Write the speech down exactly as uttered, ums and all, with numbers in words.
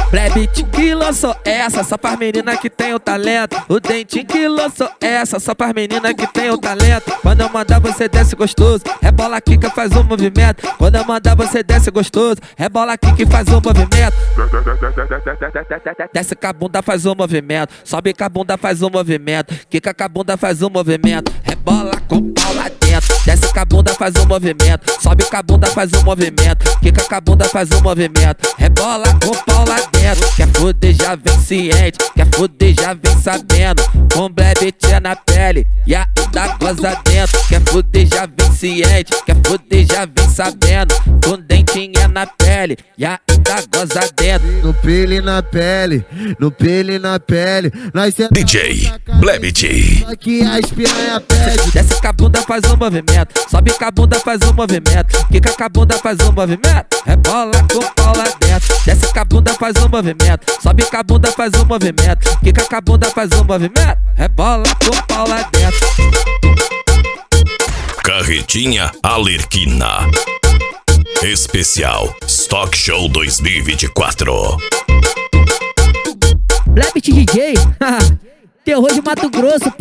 Blebit que lançou essa, só pras meninas que tem o talento. O Dentinho que lançou essa, só pras meninas que tem o talento. Quando eu mandar você desce gostoso, rebola aqui que faz um movimento. Quando eu mandar você desce gostoso, rebola aqui que faz um movimento. Desce com a bunda faz um movimento, sobe com a bunda faz um movimento, quica com a bunda faz um movimento, rebola com o pau lá dentro. Desce com a bunda faz um movimento, sobe com a bunda faz um movimento, quica com a bunda faz um movimento, rebola com o pau lá dentro. Quer fuder já vem ciente, quer fuder já vem sabendo, com blebetinha na pele e ainda goza dentro. Quer fuder já vem ciente, quer fuder já vem sabendo, com dentinha na pele e ainda goza dentro. No pele na pele, no pele na pele, nós D J Blebit. Só que as piranha pede. Desce com a bunda faz um movimento, sobe com a bunda faz um movimento, quica com a bunda faz um movimento, rebola com o pau lá dentro. Desce com a bunda faz um movimento, sobe com a bunda faz um movimento, quica com a bunda faz um movimento, rebola com o pau lá dentro. Carretinha Alerquina Especial Stock Show dois mil e vinte e quatro. Blebit D J, terror de Mato Grosso.